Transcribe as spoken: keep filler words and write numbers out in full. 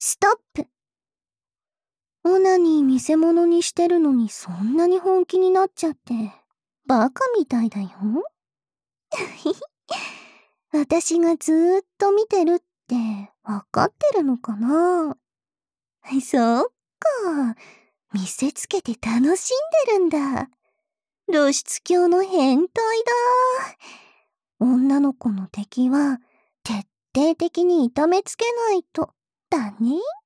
ストップ。オナニー見せ物にしてるのにそんなに本気になっちゃって、バカみたいだよ。私がずーっと見てるってわかってるのかな？そっか。見せつけて楽しんでるんだ。露出狂の変態だ。女の子の敵は徹底的に痛めつけないとだね。